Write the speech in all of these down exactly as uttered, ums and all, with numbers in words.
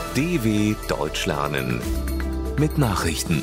D W Deutsch lernen mit Nachrichten.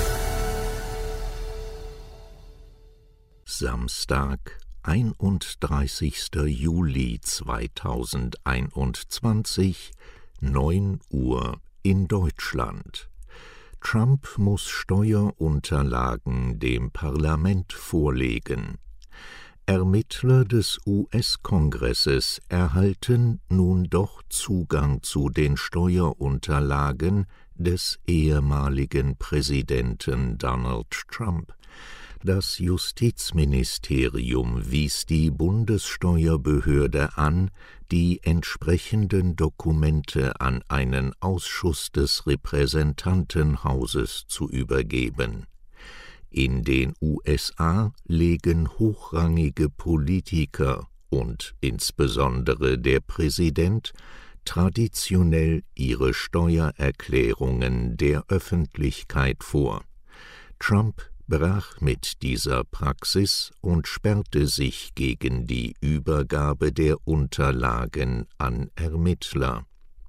Samstag, einunddreißigster Juli zweitausendeinundzwanzig, neun Uhr in Deutschland. Trump muss Steuerunterlagen dem Parlament vorlegen. Ermittler des U S-Kongresses erhalten nun doch Zugang zu den Steuerunterlagen des ehemaligen Präsidenten Donald Trump. Das Justizministerium wies die Bundessteuerbehörde an, die entsprechenden Dokumente an einen Ausschuss des Repräsentantenhauses zu übergeben. In den U S A legen hochrangige Politiker und insbesondere der Präsident traditionell ihre Steuererklärungen der Öffentlichkeit vor. Trump brach mit dieser Praxis und sperrte sich gegen die Übergabe der Unterlagen an Ermittler.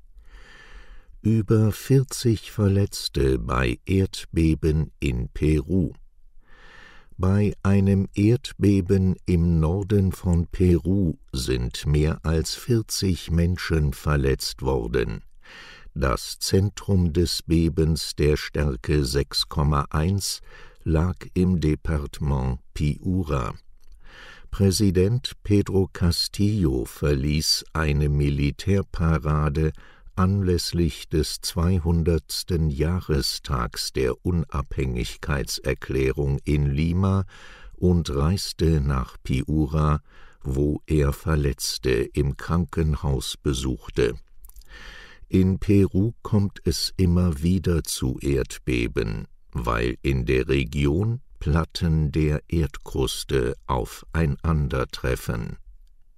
Über vierzig Verletzte bei Erdbeben in Peru. Bei einem Erdbeben im Norden von Peru sind mehr als vierzig Menschen verletzt worden. Das Zentrum des Bebens der Stärke sechs Komma eins lag im Departement Piura. Präsident Pedro Castillo verließ eine Militärparade anlässlich des zweihundertsten Jahrestags der Unabhängigkeitserklärung in Lima und reiste nach Piura, wo er Verletzte im Krankenhaus besuchte. In Peru kommt es immer wieder zu Erdbeben, weil in der Region Platten der Erdkruste aufeinandertreffen.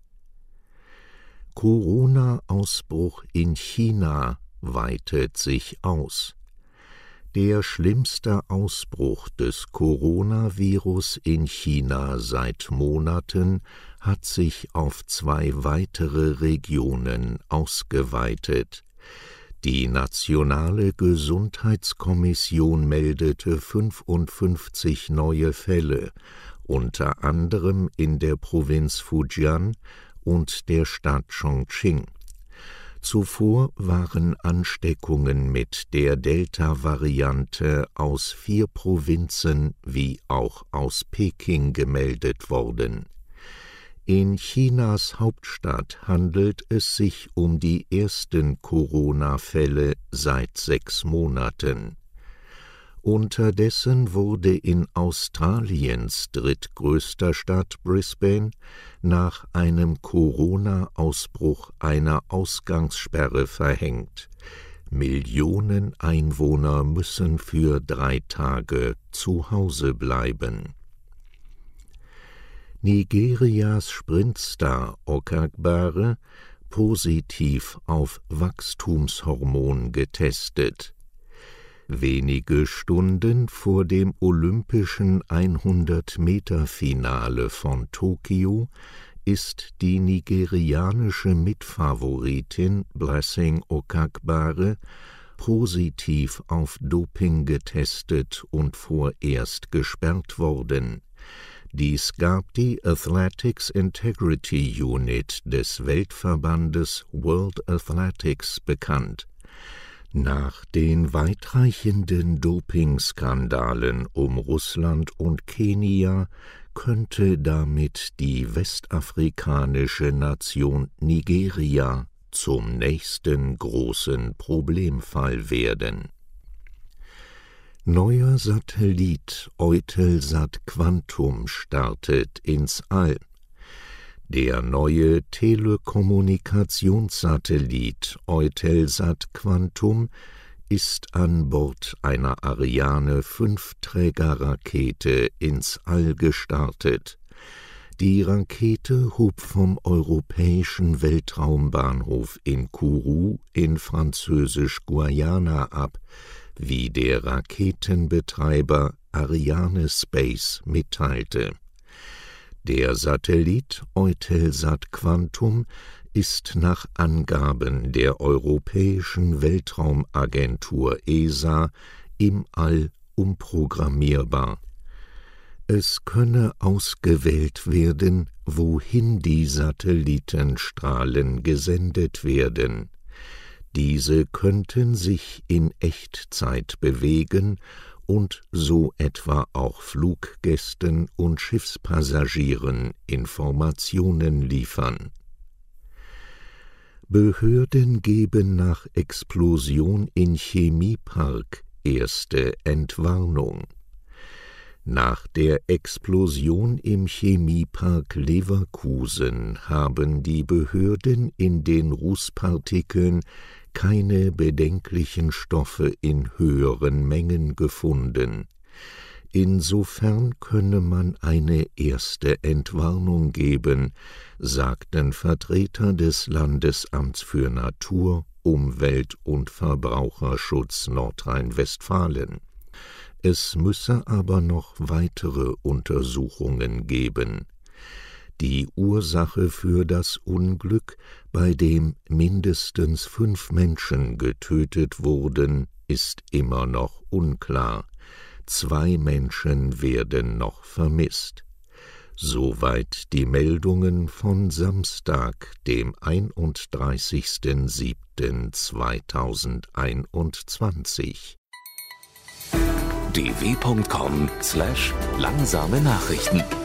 Corona-Ausbruch in China weitet sich aus. Der schlimmste Ausbruch des Coronavirus in China seit Monaten hat sich auf zwei weitere Regionen ausgeweitet. Die Nationale Gesundheitskommission meldete fünfundfünfzig neue Fälle, unter anderem in der Provinz Fujian und der Stadt Chongqing. Zuvor waren Ansteckungen mit der Delta-Variante aus vier Provinzen wie auch aus Peking gemeldet worden. In Chinas Hauptstadt handelt es sich um die ersten Corona-Fälle seit sechs Monaten. Unterdessen wurde in Australiens drittgrößter Stadt Brisbane nach einem Corona-Ausbruch eine Ausgangssperre verhängt. Millionen Einwohner müssen für drei Tage zu Hause bleiben. Nigerias Sprintstar Okagbare positiv auf Wachstumshormon getestet. Wenige Stunden vor dem olympischen hundert-Meter-Finale von Tokio ist die nigerianische Mitfavoritin Blessing Okagbare positiv auf Doping getestet und vorerst gesperrt worden. Dies gab die Athletics Integrity Unit des Weltverbandes World Athletics bekannt. Nach den weitreichenden Dopingskandalen um Russland und Kenia könnte damit die westafrikanische Nation Nigeria zum nächsten großen Problemfall werden. Neuer Satellit Eutelsat Quantum startet ins All. Der neue Telekommunikationssatellit Eutelsat Quantum ist an Bord einer Ariane fünf Trägerrakete ins All gestartet. Die Rakete hob vom europäischen Weltraumbahnhof in Kourou in Französisch-Guayana ab, wie der Raketenbetreiber Arianespace mitteilte. Der Satellit Eutelsat Quantum ist nach Angaben der Europäischen Weltraumagentur E S A im All umprogrammierbar. Es könne ausgewählt werden, wohin die Satellitenstrahlen gesendet werden. Diese könnten sich in Echtzeit bewegen und so etwa auch Fluggästen und Schiffspassagieren Informationen liefern. Behörden geben nach Explosion in Chemiepark erste Entwarnung. Nach der Explosion im Chemiepark Leverkusen haben die Behörden in den Rußpartikeln keine bedenklichen Stoffe in höheren Mengen gefunden. Insofern könne man eine erste Entwarnung geben, sagten Vertreter des Landesamts für Natur, Umwelt und Verbraucherschutz Nordrhein-Westfalen. Es müsse aber noch weitere Untersuchungen geben. Die Ursache für das Unglück, bei dem mindestens fünf Menschen getötet wurden, ist immer noch unklar. Zwei Menschen werden noch vermisst. Soweit die Meldungen von Samstag, dem einunddreißigsten siebten zweitausendeinundzwanzig. d w punkt com slash langsame Nachrichten